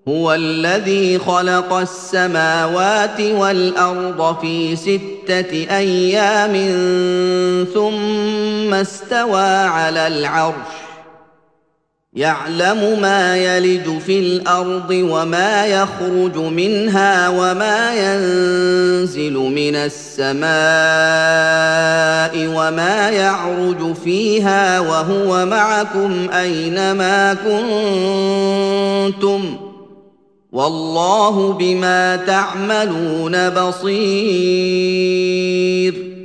هو الذي خلق السماوات والأرض في 6 أيام ثم استوى على العرش يعلم ما يلج في الأرض وما يخرج منها وما ينزل من السماء وما يعرج فيها وهو معكم أينما كنتم والله بما تعملون بصير